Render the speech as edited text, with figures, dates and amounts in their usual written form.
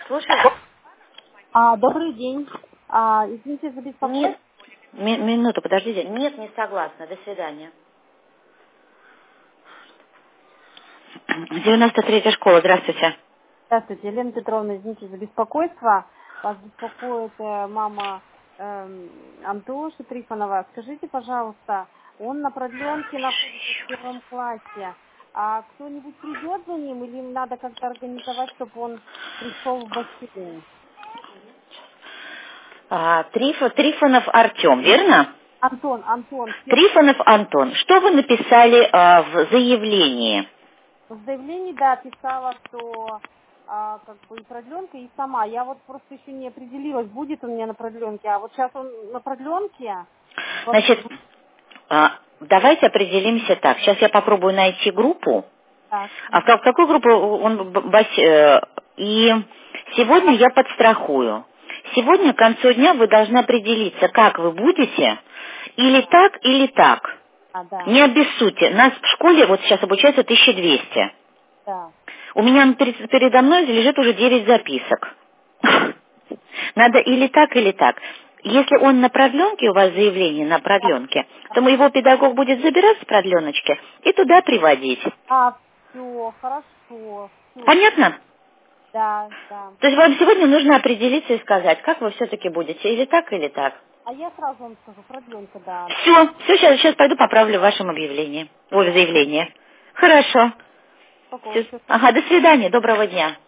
Слушай. Добрый день. Извините за беспокойство. Нет, минуту, подождите. Нет, не согласна. До свидания. 93-я школа, здравствуйте. Здравствуйте, Елена Петровна, извините за беспокойство. Вас беспокоит мама Антоши Трифонова. Скажите, пожалуйста, он на продленке находится в 1 классе. А кто-нибудь придет за ним или им надо как-то организовать, чтобы он пришел в бассейн? Трифонов Артем, верно? Антон. Трифонов Антон. Что вы написали в заявлении? В заявлении, да, писала, что как бы и продленка, и сама. Я вот просто еще не определилась, будет он у меня на продленке. А вот сейчас он на продленке. Значит, давайте определимся так. Сейчас я попробую найти группу. Так. А в какую группу он... И сегодня я подстрахую. Сегодня к концу дня вы должны определиться, как вы будете, или так, или так. Да. Не обессудьте. Нас в школе вот сейчас обучается 1200. Да. У меня передо мной лежит уже 9 записок. Надо или так, или так. Если он на продленке, у вас заявление на продленке, то его педагог будет забирать с продленочки и туда приводить. Все, хорошо. Всё. Понятно? Да. То есть вам сегодня нужно определиться и сказать, как вы все-таки будете, или так, или так. А я сразу вам скажу, продленка, да. Все, сейчас пойду поправлю в вашем объявлении. Ой, в заявлении. Хорошо. Спокойно. Ага, до свидания, доброго дня.